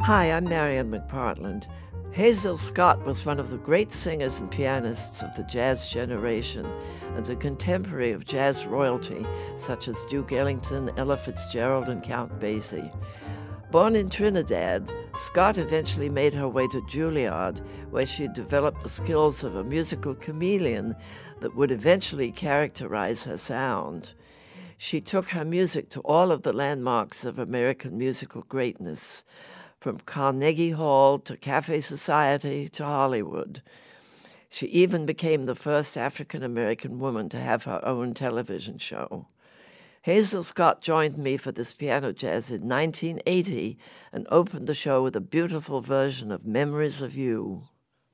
Hi, I'm Marian McPartland. Hazel Scott was one of the great singers and pianists of the jazz generation and a contemporary of jazz royalty such as Duke Ellington, Ella Fitzgerald, and Count Basie. Born in Trinidad, Scott eventually made her way to Juilliard, where she developed the skills of a musical chameleon that would eventually characterize her sound. She took her music to all of the landmarks of American musical greatness, from Carnegie Hall to Cafe Society to Hollywood. She even became the first African-American woman to have her own television show. Hazel Scott joined me for this piano jazz in 1980 and opened the show with a beautiful version of Memories of You.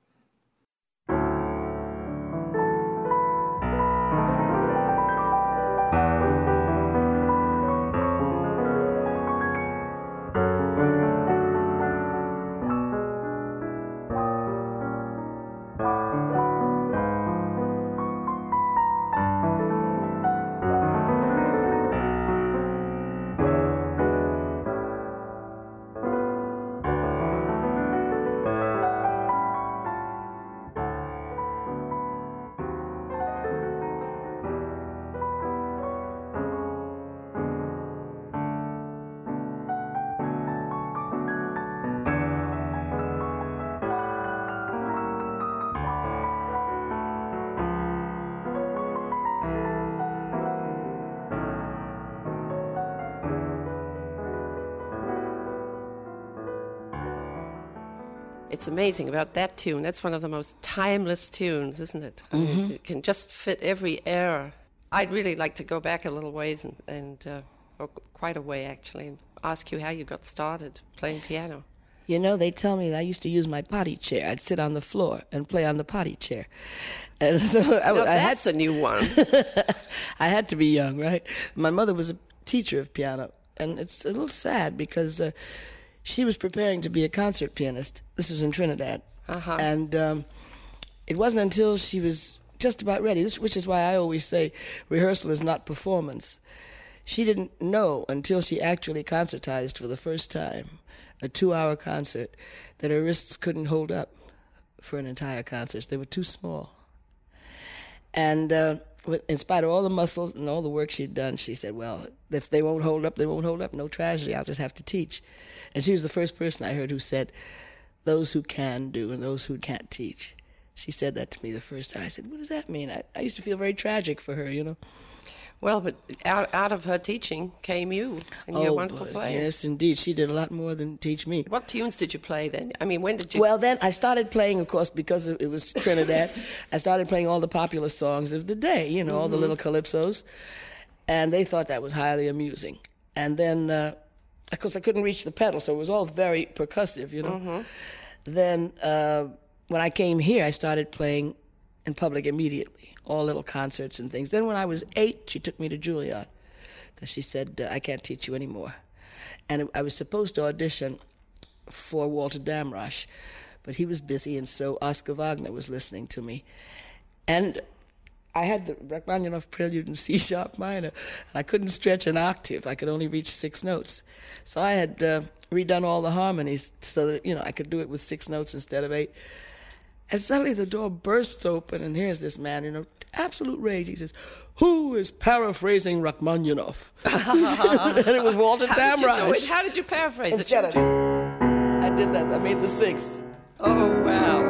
It's amazing about that tune. That's one of the most timeless tunes, isn't it? I mean, it can just fit every era. I'd really like to go back a little ways or quite a way actually, and ask you how you got started playing piano. You know, they tell me that I used to use my potty chair. I'd sit on the floor and play on the potty chair. And so that's a new one. I had to be young, right? My mother was a teacher of piano, and it's a little sad because she was preparing to be a concert pianist. This was in Trinidad. And it wasn't until she was just about ready, which is why I always say rehearsal is not performance. She didn't know until she actually concertized for the first time, a 2-hour concert, that her wrists couldn't hold up for an entire concert. They were too small. And in spite of all the muscles and all the work she'd done, she said, well, if they won't hold up, they won't hold up. No tragedy. I'll just have to teach. And she was the first person I heard who said, those who can do and those who can't teach. She said that to me the first time. I said, what does that mean? I used to feel very tragic for her, you know. Well, but out of her teaching came you and your wonderful playing. Yes, indeed. She did a lot more than teach me. What tunes did you play then? I mean, when did you... Well, then I started playing, of course, because it was Trinidad. I started playing all the popular songs of the day, you know, all the little calypsos. And they thought that was highly amusing. And then, of course, I couldn't reach the pedal, so it was all very percussive, you know. Then when I came here, I started playing in public immediately, all little concerts and things. Then when I was 8, she took me to Juilliard because she said, I can't teach you anymore. And I was supposed to audition for Walter Damrosch, but he was busy, and so Oscar Wagner was listening to me. And I had the Rachmaninoff Prelude in C-sharp minor, and I couldn't stretch an octave. I could only reach 6 notes. So I had redone all the harmonies so that, you know, I could do it with 6 notes instead of 8. And suddenly the door bursts open, and here's this man in absolute rage. He says, who is paraphrasing Rachmaninoff? And it was Walter Damrosch. How did you paraphrase it? I did that. I made the 6th. Oh, wow.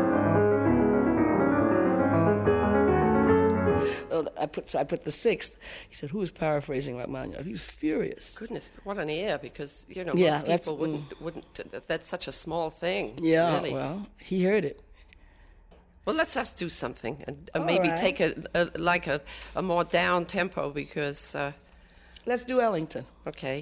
I put the 6th. He said, who is paraphrasing Rachmaninoff? He was furious. Goodness, what an ear, because, you know, yeah, most people wouldn't, that's such a small thing. Yeah, really. Well, he heard it. Well, let's us do something and maybe take a more down tempo because... let's do Ellington. Okay.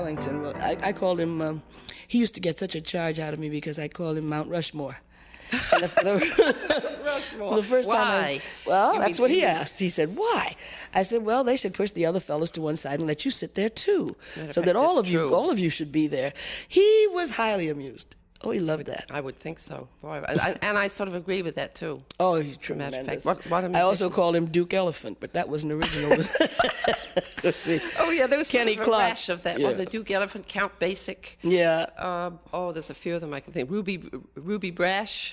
Ellington. Well, I called him. He used to get such a charge out of me because I called him Mount Rushmore. And Rushmore. the first Why? time that's what he asked. He said, "Why?" I said, "Well, they should push the other fellas to one side and let you sit there too, so that all of you should be there." He was highly amused. Oh, he loved that. I would think so. Boy, and I sort of agree with that too. Oh, he's As a matter of tremendous. fact. What a I also musician. called him Duke Elephant, but that was an original. Oh yeah, there was Kenny sort of a Clark. rash of that. Yeah. Well, the Duke Elephant, Count Basic. Yeah. There's a few of them I can think. Ruby Brash.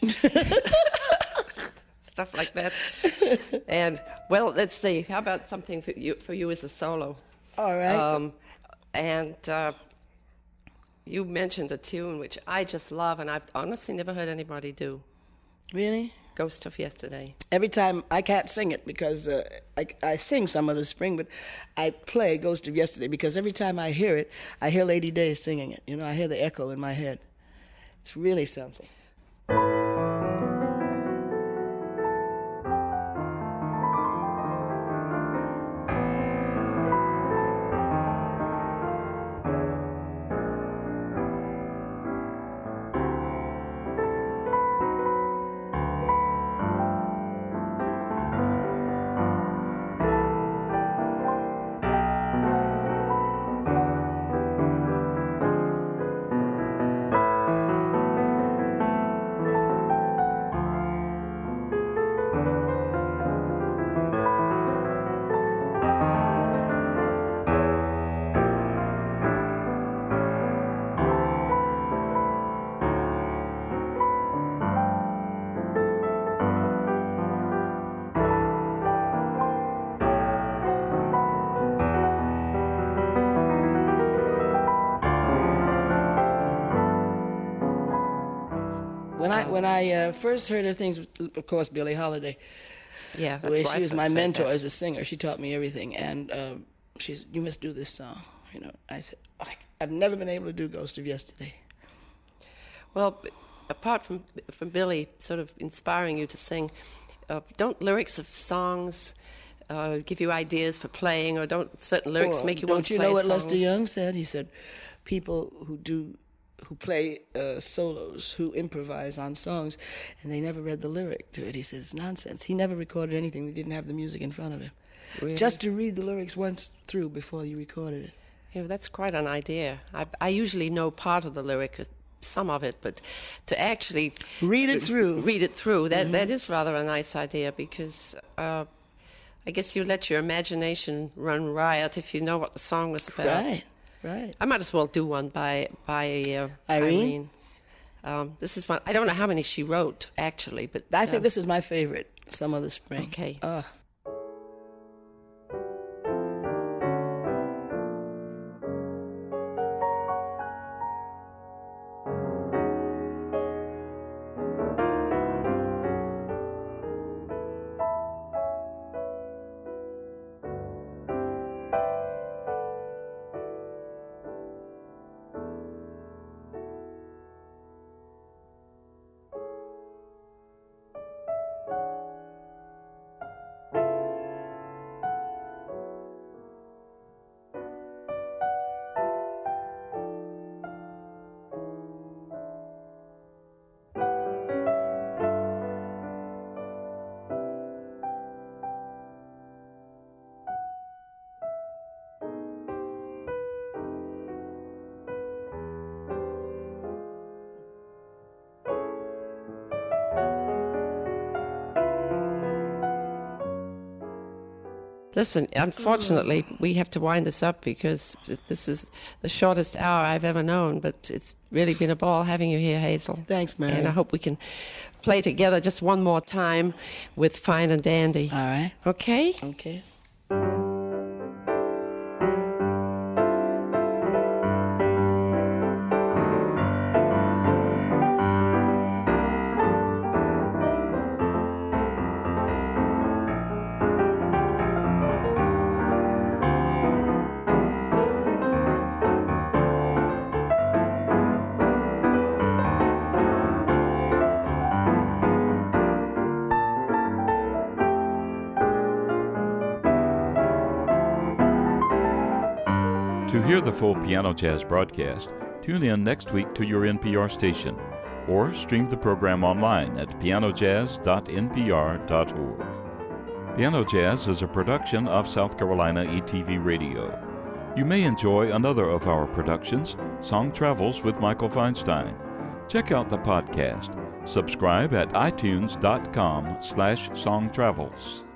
Stuff like that. And well, let's see. How about something for you as a solo? All right. You mentioned a tune which I just love, and I've honestly never heard anybody do. Really? Ghost of Yesterday. Every time I can't sing it because I sing some of the spring, but I play Ghost of Yesterday because every time I hear it, I hear Lady Day singing it. You know, I hear the echo in my head. It's really something. When I first heard her things, of course, Billie Holiday. Yeah, The way that's she was my mentor that. as a singer, she taught me everything, and she said, "You must do this song." You know, I said, "I've never been able to do Ghost of Yesterday." Well, apart from Billy sort of inspiring you to sing, don't lyrics of songs give you ideas for playing, or don't certain lyrics Or make you want to play Don't you know what songs? Lester Young said? He said, "People who play solos, who improvise on songs, and they never read the lyric to it." He said, "It's nonsense." He never recorded anything that didn't have the music in front of him. Really? Just to read the lyrics once through before you recorded it. Yeah, that's quite an idea. I usually know part of the lyric, some of it, but to actually Read it through. that is rather a nice idea, because I guess you let your imagination run riot if you know what the song was about. Right. I might as well do one by Irene? This is one. I don't know how many she wrote actually, but I think this is my favorite, Some of the Spring. Okay. Listen, unfortunately, we have to wind this up because this is the shortest hour I've ever known, but it's really been a ball having you here, Hazel. Thanks, Mary. And I hope we can play together just one more time with Fine and Dandy. All right. Okay? Okay. To hear the full Piano Jazz broadcast, tune in next week to your NPR station, or stream the program online at pianojazz.npr.org. Piano Jazz is a production of South Carolina ETV Radio. You may enjoy another of our productions, Song Travels with Michael Feinstein. Check out the podcast. Subscribe at itunes.com/songtravels.